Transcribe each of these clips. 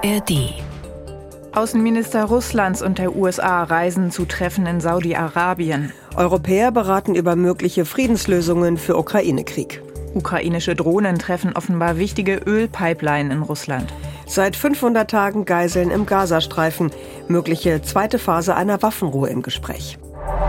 ARD. Außenminister Russlands und der USA reisen zu Treffen in Saudi-Arabien. Europäer beraten über mögliche Friedenslösungen für Ukraine-Krieg. Ukrainische Drohnen treffen offenbar wichtige Ölpipeline in Russland. Seit 500 Tagen Geiseln im Gazastreifen. Mögliche zweite Phase einer Waffenruhe im Gespräch.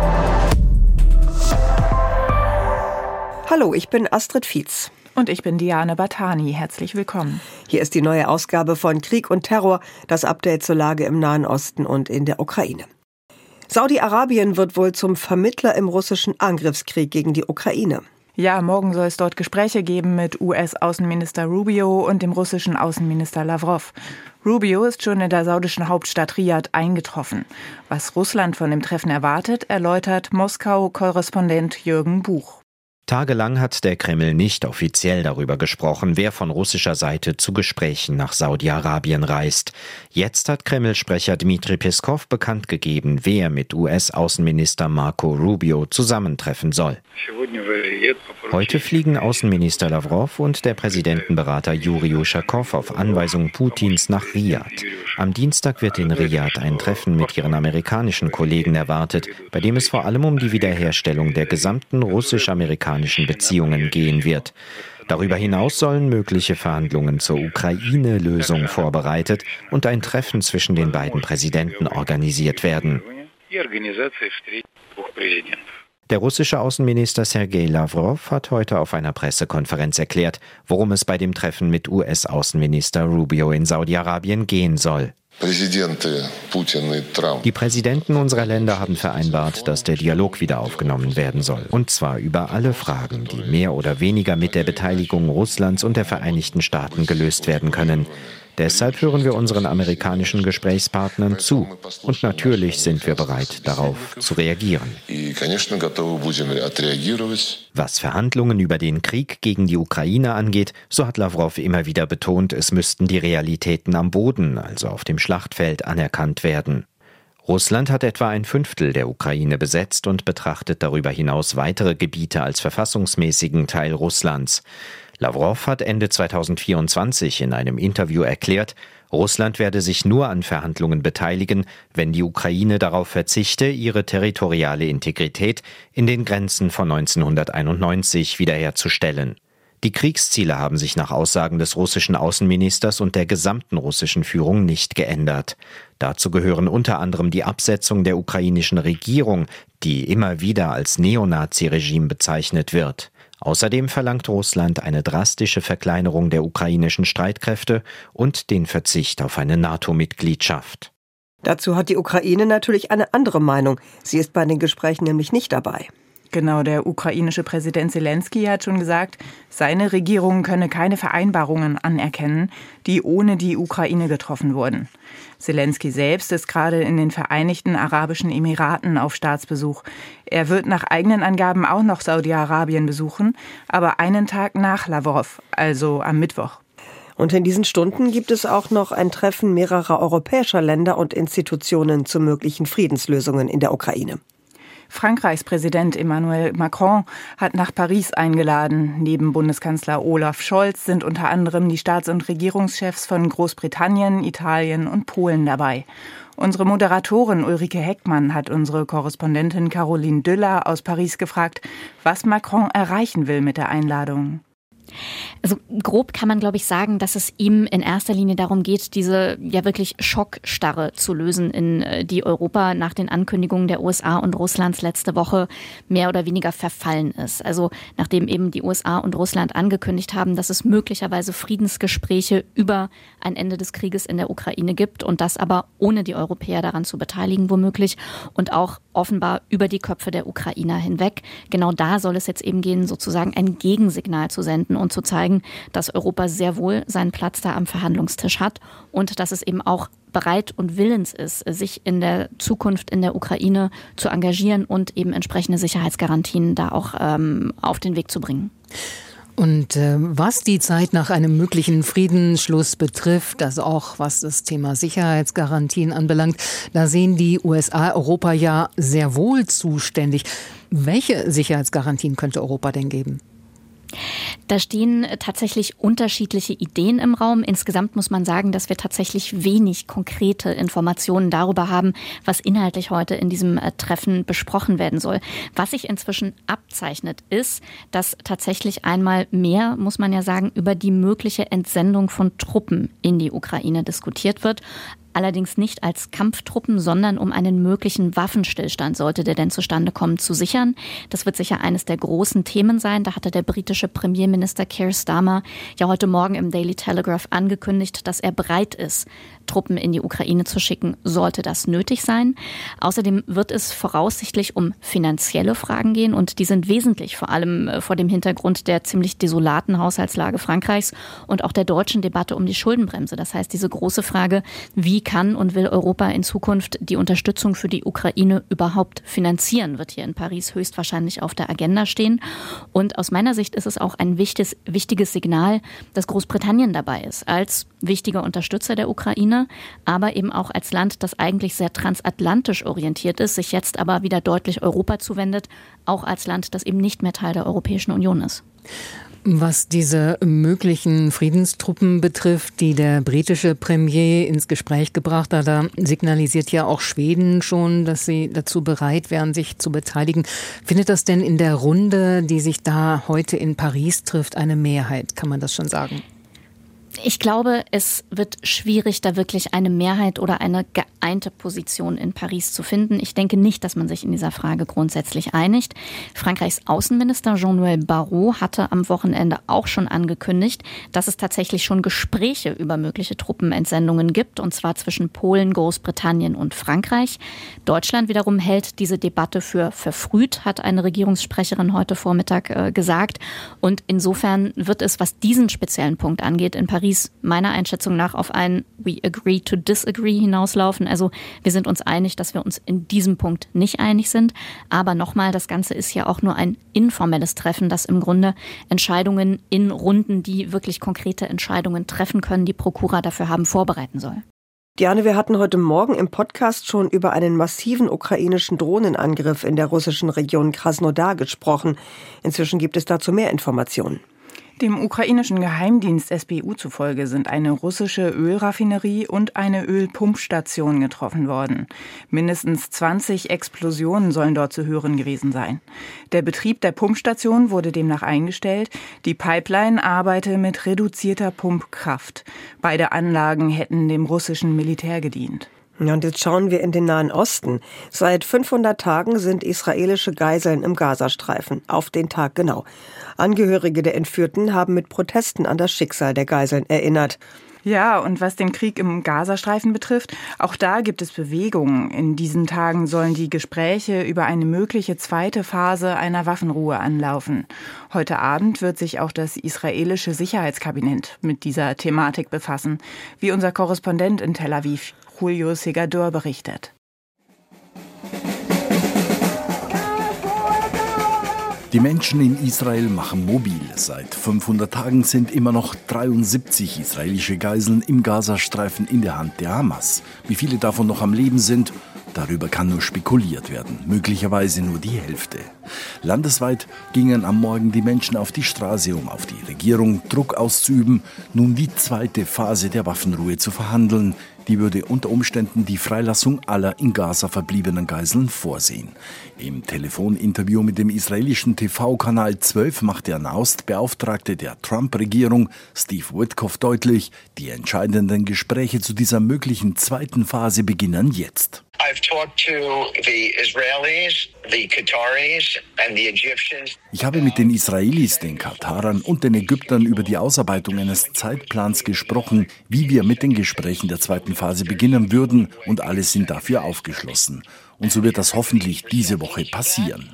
Hallo, ich bin Astrid Fietz. Und ich bin Diane Batani. Herzlich willkommen. Hier ist die neue Ausgabe von Krieg und Terror, das Update zur Lage im Nahen Osten und in der Ukraine. Saudi-Arabien wird wohl zum Vermittler im russischen Angriffskrieg gegen die Ukraine. Ja, morgen soll es dort Gespräche geben mit US-Außenminister Rubio und dem russischen Außenminister Lavrov. Rubio ist schon in der saudischen Hauptstadt Riad eingetroffen. Was Russland von dem Treffen erwartet, erläutert Moskau-Korrespondent Jürgen Buch. Tagelang hat der Kreml nicht offiziell darüber gesprochen, wer von russischer Seite zu Gesprächen nach Saudi-Arabien reist. Jetzt hat Kreml-Sprecher Dmitri Peskov bekannt gegeben, wer mit US-Außenminister Marco Rubio zusammentreffen soll. Heute fliegen Außenminister Lavrov und der Präsidentenberater Juri Uschakow auf Anweisung Putins nach Riad. Am Dienstag wird in Riad ein Treffen mit ihren amerikanischen Kollegen erwartet, bei dem es vor allem um die Wiederherstellung der gesamten russisch-amerikanischen Beziehungen gehen wird. Darüber hinaus sollen mögliche Verhandlungen zur Ukraine-Lösung vorbereitet und ein Treffen zwischen den beiden Präsidenten organisiert werden. Der russische Außenminister Sergei Lavrov hat heute auf einer Pressekonferenz erklärt, worum es bei dem Treffen mit US-Außenminister Rubio in Saudi-Arabien gehen soll. Die Präsidenten unserer Länder haben vereinbart, dass der Dialog wieder aufgenommen werden soll. Und zwar über alle Fragen, die mehr oder weniger mit der Beteiligung Russlands und der Vereinigten Staaten gelöst werden können. Deshalb hören wir unseren amerikanischen Gesprächspartnern zu. Und natürlich sind wir bereit, darauf zu reagieren. Was Verhandlungen über den Krieg gegen die Ukraine angeht, so hat Lavrov immer wieder betont, es müssten die Realitäten am Boden, also auf dem Schlachtfeld, anerkannt werden. Russland hat etwa 1/5 der Ukraine besetzt und betrachtet darüber hinaus weitere Gebiete als verfassungsmäßigen Teil Russlands. Lavrov hat Ende 2024 in einem Interview erklärt, Russland werde sich nur an Verhandlungen beteiligen, wenn die Ukraine darauf verzichte, ihre territoriale Integrität in den Grenzen von 1991 wiederherzustellen. Die Kriegsziele haben sich nach Aussagen des russischen Außenministers und der gesamten russischen Führung nicht geändert. Dazu gehören unter anderem die Absetzung der ukrainischen Regierung, die immer wieder als Neonazi-Regime bezeichnet wird. Außerdem verlangt Russland eine drastische Verkleinerung der ukrainischen Streitkräfte und den Verzicht auf eine NATO-Mitgliedschaft. Dazu hat die Ukraine natürlich eine andere Meinung. Sie ist bei den Gesprächen nämlich nicht dabei. Genau, der ukrainische Präsident Selensky hat schon gesagt, seine Regierung könne keine Vereinbarungen anerkennen, die ohne die Ukraine getroffen wurden. Selensky selbst ist gerade in den Vereinigten Arabischen Emiraten auf Staatsbesuch. Er wird nach eigenen Angaben auch noch Saudi-Arabien besuchen, aber einen Tag nach Lavrov, also am Mittwoch. Und in diesen Stunden gibt es auch noch ein Treffen mehrerer europäischer Länder und Institutionen zu möglichen Friedenslösungen in der Ukraine. Frankreichs Präsident Emmanuel Macron hat nach Paris eingeladen. Neben Bundeskanzler Olaf Scholz sind unter anderem die Staats- und Regierungschefs von Großbritannien, Italien und Polen dabei. Unsere Moderatorin Ulrike Heckmann hat unsere Korrespondentin Caroline Düller aus Paris gefragt, was Macron erreichen will mit der Einladung. Also grob kann man, glaube ich, sagen, dass es ihm in erster Linie darum geht, diese ja wirklich Schockstarre zu lösen, in die Europa nach den Ankündigungen der USA und Russlands letzte Woche mehr oder weniger verfallen ist. Also nachdem eben die USA und Russland angekündigt haben, dass es möglicherweise Friedensgespräche über ein Ende des Krieges in der Ukraine gibt und das aber ohne die Europäer daran zu beteiligen womöglich und auch offenbar über die Köpfe der Ukrainer hinweg. Genau da soll es jetzt eben gehen, sozusagen ein Gegensignal zu senden und zu zeigen, dass Europa sehr wohl seinen Platz da am Verhandlungstisch hat und dass es eben auch bereit und willens ist, sich in der Zukunft in der Ukraine zu engagieren und eben entsprechende Sicherheitsgarantien da auch auf den Weg zu bringen. Und was die Zeit nach einem möglichen Friedensschluss betrifft, also auch was das Thema Sicherheitsgarantien anbelangt, da sehen die USA Europa ja sehr wohl zuständig. Welche Sicherheitsgarantien könnte Europa denn geben? Da stehen tatsächlich unterschiedliche Ideen im Raum. Insgesamt muss man sagen, dass wir tatsächlich wenig konkrete Informationen darüber haben, was inhaltlich heute in diesem Treffen besprochen werden soll. Was sich inzwischen abzeichnet, ist, dass tatsächlich einmal mehr, muss man ja sagen, über die mögliche Entsendung von Truppen in die Ukraine diskutiert wird. Allerdings nicht als Kampftruppen, sondern um einen möglichen Waffenstillstand, sollte der denn zustande kommen, zu sichern. Das wird sicher eines der großen Themen sein. Da hatte der britische Premierminister Keir Starmer ja heute Morgen im Daily Telegraph angekündigt, dass er bereit ist, Truppen in die Ukraine zu schicken, sollte das nötig sein. Außerdem wird es voraussichtlich um finanzielle Fragen gehen und die sind wesentlich, vor allem vor dem Hintergrund der ziemlich desolaten Haushaltslage Frankreichs und auch der deutschen Debatte um die Schuldenbremse. Das heißt, diese große Frage, wie kann und will Europa in Zukunft die Unterstützung für die Ukraine überhaupt finanzieren, wird hier in Paris höchstwahrscheinlich auf der Agenda stehen. Und aus meiner Sicht ist es auch ein wichtiges Signal, dass Großbritannien dabei ist, als wichtiger Unterstützer der Ukraine, aber eben auch als Land, das eigentlich sehr transatlantisch orientiert ist, sich jetzt aber wieder deutlich Europa zuwendet, auch als Land, das eben nicht mehr Teil der Europäischen Union ist. Was diese möglichen Friedenstruppen betrifft, die der britische Premier ins Gespräch gebracht hat, da signalisiert ja auch Schweden schon, dass sie dazu bereit wären, sich zu beteiligen. Findet das denn in der Runde, die sich da heute in Paris trifft, eine Mehrheit? Kann man das schon sagen? Ich glaube, es wird schwierig, da wirklich eine Mehrheit oder eine geeinte Position in Paris zu finden. Ich denke nicht, dass man sich in dieser Frage grundsätzlich einigt. Frankreichs Außenminister Jean-Noël Barrot hatte am Wochenende auch schon angekündigt, dass es tatsächlich schon Gespräche über mögliche Truppenentsendungen gibt, und zwar zwischen Polen, Großbritannien und Frankreich. Deutschland wiederum hält diese Debatte für verfrüht, hat eine Regierungssprecherin heute Vormittag gesagt. Und insofern wird es, was diesen speziellen Punkt angeht, in Paris meiner Einschätzung nach auf ein We agree to disagree hinauslaufen. Also wir sind uns einig, dass wir uns in diesem Punkt nicht einig sind. Aber nochmal, das Ganze ist ja auch nur ein informelles Treffen, das im Grunde Entscheidungen in Runden, die wirklich konkrete Entscheidungen treffen können, die Prokura dafür haben, vorbereiten soll. Diane, wir hatten heute Morgen im Podcast schon über einen massiven ukrainischen Drohnenangriff in der russischen Region Krasnodar gesprochen. Inzwischen gibt es dazu mehr Informationen. Dem ukrainischen Geheimdienst SBU zufolge sind eine russische Ölraffinerie und eine Ölpumpstation getroffen worden. Mindestens 20 Explosionen sollen dort zu hören gewesen sein. Der Betrieb der Pumpstation wurde demnach eingestellt. Die Pipeline arbeite mit reduzierter Pumpkraft. Beide Anlagen hätten dem russischen Militär gedient. Ja, und jetzt schauen wir in den Nahen Osten. Seit 500 Tagen sind israelische Geiseln im Gazastreifen. Auf den Tag genau. Angehörige der Entführten haben mit Protesten an das Schicksal der Geiseln erinnert. Ja, und was den Krieg im Gazastreifen betrifft, auch da gibt es Bewegungen. In diesen Tagen sollen die Gespräche über eine mögliche zweite Phase einer Waffenruhe anlaufen. Heute Abend wird sich auch das israelische Sicherheitskabinett mit dieser Thematik befassen, wie unser Korrespondent in Tel Aviv, Julio Segador, berichtet. Die Menschen in Israel machen mobil. Seit 500 Tagen sind immer noch 73 israelische Geiseln im Gazastreifen in der Hand der Hamas. Wie viele davon noch am Leben sind, darüber kann nur spekuliert werden. Möglicherweise nur die Hälfte. Landesweit gingen am Morgen die Menschen auf die Straße, um auf die Regierung Druck auszuüben, nun die zweite Phase der Waffenruhe zu verhandeln. Die würde unter Umständen die Freilassung aller in Gaza verbliebenen Geiseln vorsehen. Im Telefoninterview mit dem israelischen TV-Kanal 12 macht der Nahostbeauftragte der Trump-Regierung, Steve Witkoff, deutlich, die entscheidenden Gespräche zu dieser möglichen zweiten Phase beginnen jetzt. Ich habe mit den Israelis, den Katarern und den Ägyptern über die Ausarbeitung eines Zeitplans gesprochen, wie wir mit den Gesprächen der zweiten Phase beginnen würden, und alle sind dafür aufgeschlossen. Und so wird das hoffentlich diese Woche passieren.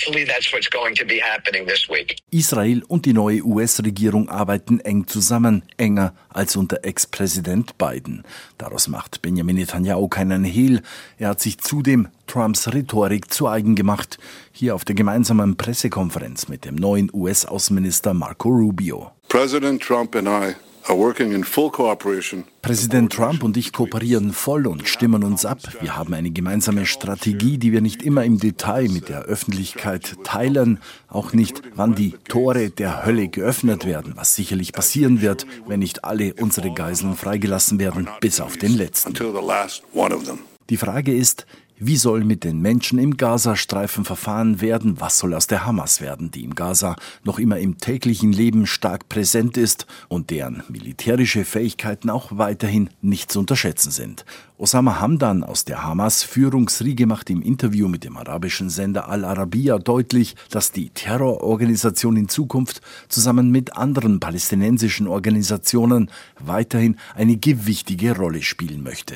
Israel und die neue US-Regierung arbeiten eng zusammen, enger als unter Ex-Präsident Biden. Daraus macht Benjamin Netanyahu keinen Hehl. Er hat sich zudem Trumps Rhetorik zu eigen gemacht. Hier auf der gemeinsamen Pressekonferenz mit dem neuen US-Außenminister Marco Rubio. President Trump and I Präsident Trump und ich kooperieren voll und stimmen uns ab. Wir haben eine gemeinsame Strategie, die wir nicht immer im Detail mit der Öffentlichkeit teilen. Auch nicht, wann die Tore der Hölle geöffnet werden, was sicherlich passieren wird, wenn nicht alle unsere Geiseln freigelassen werden, bis auf den letzten. Die Frage ist, wie soll mit den Menschen im Gazastreifen verfahren werden? Was soll aus der Hamas werden, die im Gaza noch immer im täglichen Leben stark präsent ist und deren militärische Fähigkeiten auch weiterhin nicht zu unterschätzen sind? Osama Hamdan aus der Hamas-Führungsriege macht im Interview mit dem arabischen Sender Al Arabiya deutlich, dass die Terrororganisation in Zukunft zusammen mit anderen palästinensischen Organisationen weiterhin eine gewichtige Rolle spielen möchte.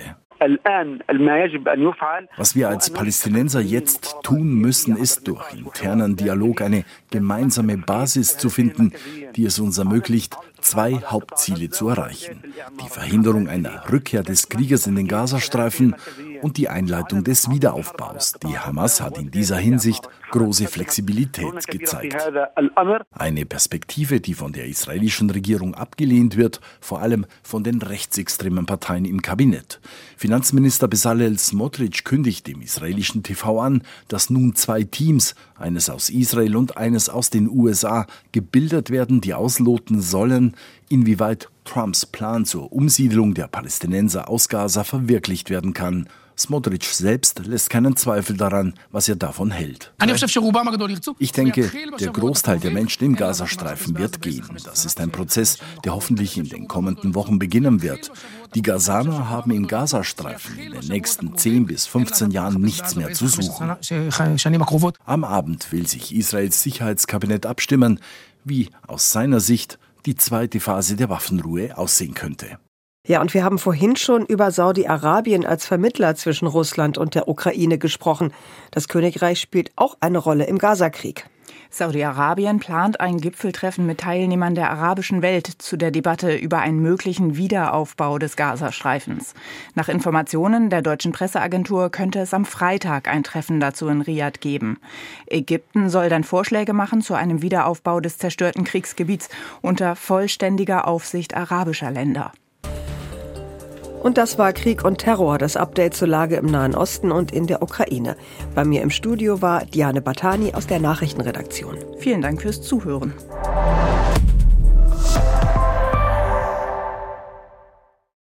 Was wir als Palästinenser jetzt tun müssen, ist durch internen Dialog eine gemeinsame Basis zu finden, die es uns ermöglicht, 2 Hauptziele zu erreichen. Die Verhinderung einer Rückkehr des Krieges in den Gazastreifen und die Einleitung des Wiederaufbaus. Die Hamas hat in dieser Hinsicht große Flexibilität gezeigt. Eine Perspektive, die von der israelischen Regierung abgelehnt wird, vor allem von den rechtsextremen Parteien im Kabinett. Finanzminister Bezalel Smotrich kündigt dem israelischen TV an, dass nun 2 Teams, eines aus Israel und eines aus den USA, gebildet werden, die ausloten sollen, inwieweit Trumps Plan zur Umsiedlung der Palästinenser aus Gaza verwirklicht werden kann. Smotrich selbst lässt keinen Zweifel daran, was er davon hält. Ich denke, der Großteil der Menschen im Gazastreifen wird gehen. Das ist ein Prozess, der hoffentlich in den kommenden Wochen beginnen wird. Die Gazaner haben im Gazastreifen in den nächsten 10 bis 15 Jahren nichts mehr zu suchen. Am Abend will sich Israels Sicherheitskabinett abstimmen, wie aus seiner Sicht die zweite Phase der Waffenruhe aussehen könnte. Ja, und wir haben vorhin schon über Saudi-Arabien als Vermittler zwischen Russland und der Ukraine gesprochen. Das Königreich spielt auch eine Rolle im Gazakrieg. Saudi-Arabien plant ein Gipfeltreffen mit Teilnehmern der arabischen Welt zu der Debatte über einen möglichen Wiederaufbau des Gazastreifens. Nach Informationen der deutschen Presseagentur könnte es am Freitag ein Treffen dazu in Riad geben. Ägypten soll dann Vorschläge machen zu einem Wiederaufbau des zerstörten Kriegsgebiets unter vollständiger Aufsicht arabischer Länder. Und das war Krieg und Terror, das Update zur Lage im Nahen Osten und in der Ukraine. Bei mir im Studio war Diane Batani aus der Nachrichtenredaktion. Vielen Dank fürs Zuhören.